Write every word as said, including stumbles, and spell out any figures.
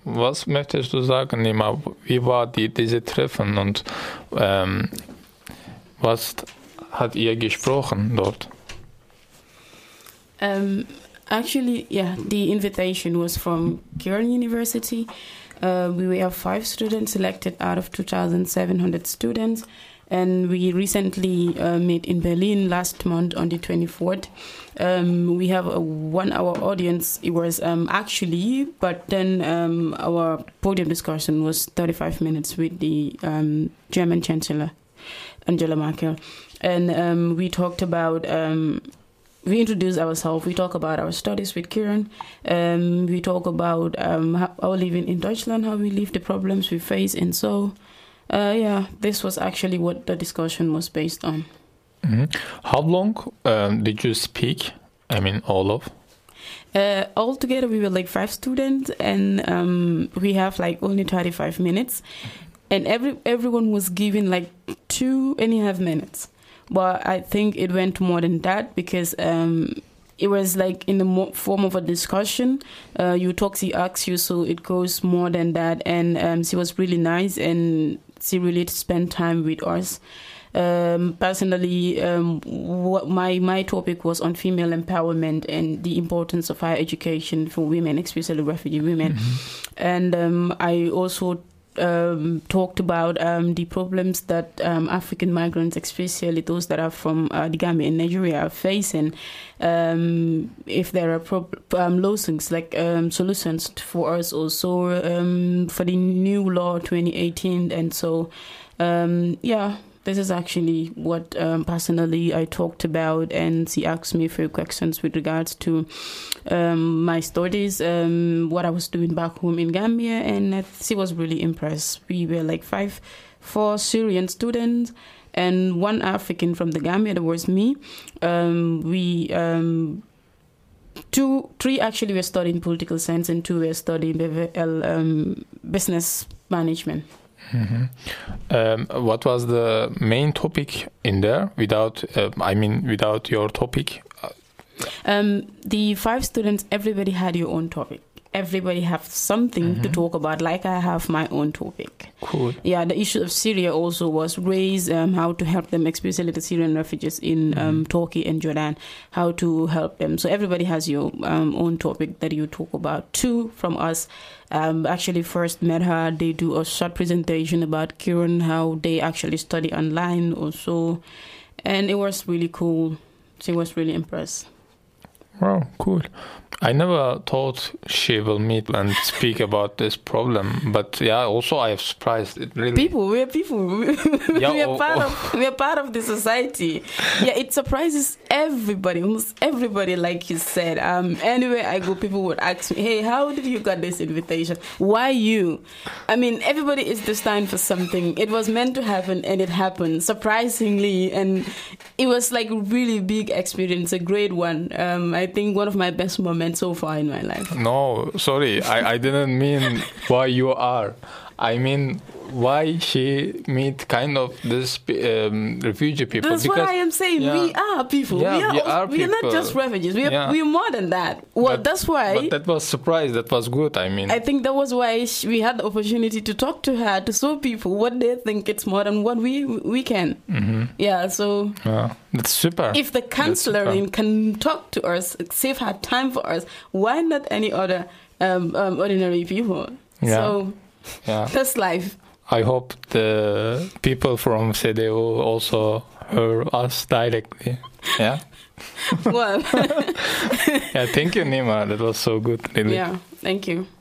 was möchtest du sagen, Nima? Wie war die, diese Treffen und ähm, was hat ihr gesprochen dort? Um, actually, yeah, the invitation was from Kiran University. Uh, we have five students selected out of two thousand seven hundred students. And we recently uh, met in Berlin last month on the twenty-fourth. Um, we have a one-hour audience. It was um, actually, but then um, our podium discussion was thirty-five minutes with the um, German Chancellor, Angela Merkel. And um, we talked about, um, we introduced ourselves. We talk about our studies with Kiran. Um, we talk about um, how, our living in Deutschland, how we live, the problems we face, and so... Uh, yeah, this was actually what the discussion was based on. Mm-hmm. How long um, did you speak? I mean, all of? Uh, altogether, we were like five students, and um, we have like only thirty-five minutes. And every everyone was given like two and a half minutes. But I think it went more than that because um, it was like in the mo- form of a discussion. Uh, you talk, she asks you, so it goes more than that. And um, she was really nice, and she really spent time with us. Um, personally, um, what my, my topic was on female empowerment and the importance of higher education for women, especially refugee women. Mm-hmm. And um, I also um, talked about um, the problems that um, African migrants, especially those that are from uh, the Gambia and Nigeria, are facing. Um, if there are pro- um, lawsuits, like um, solutions for us also um, for the new law twenty eighteen. And so, um, yeah, this is actually what um, personally I talked about, and she asked me a few questions with regards to um, my studies, um, what I was doing back home in Gambia, and uh, she was really impressed. We were like five, four Syrian students, and one African from the Gambia, that was me. Um, we, um, two, three actually were studying political science, and two were studying B V L, um, business management. Mm-hmm. Um, what was the main topic in there? Without, uh, I mean, without your topic. Um, the five students, everybody had your own topic. Everybody have something mm-hmm. to talk about, like I have my own topic. Cool. Yeah, the issue of Syria also was raised, um, how to help them, especially the Syrian refugees in mm-hmm. um, Turkey and Jordan, how to help them. So everybody has your um, own topic that you talk about. Two from us um, actually first met her. They do a short presentation about Kiran, how they actually study online also. And it was really cool. She was really impressed. Wow, cool. I never thought she will meet and speak about this problem, but yeah, also I am surprised. It really people, we are people. We, yeah, we are oh, part oh. of. We are part of the society. Yeah, it surprises everybody, almost everybody. Like you said, um, anywhere I go, people would ask me, "Hey, how did you get this invitation? Why you?" I mean, everybody is destined for something. It was meant to happen, and it happened surprisingly, and it was like a really big experience, a great one. Um, I think one of my best moments so far in my life. No, sorry, I, I didn't mean why you are. I mean why she meet kind of this um, refugee people. That's because, what I am saying. Yeah, we are people. Yeah, we are, we also, are we are not people. just refugees. We are, Yeah. we are more than that. Well, but, that's why. But that was surprise. That was good. I mean, I think that was why she, we had the opportunity to talk to her, to show people what they think it's more than what we we can. Mm-hmm. Yeah. So. Yeah, that's super. If the chancellor can talk to us, save her time for us, why not any other um, um, ordinary people? Yeah. So. Yeah. That's life. I hope the people from C D U also heard us directly. Yeah. Well. Yeah. Thank you, Nima. That was so good. Really. Yeah. Thank you.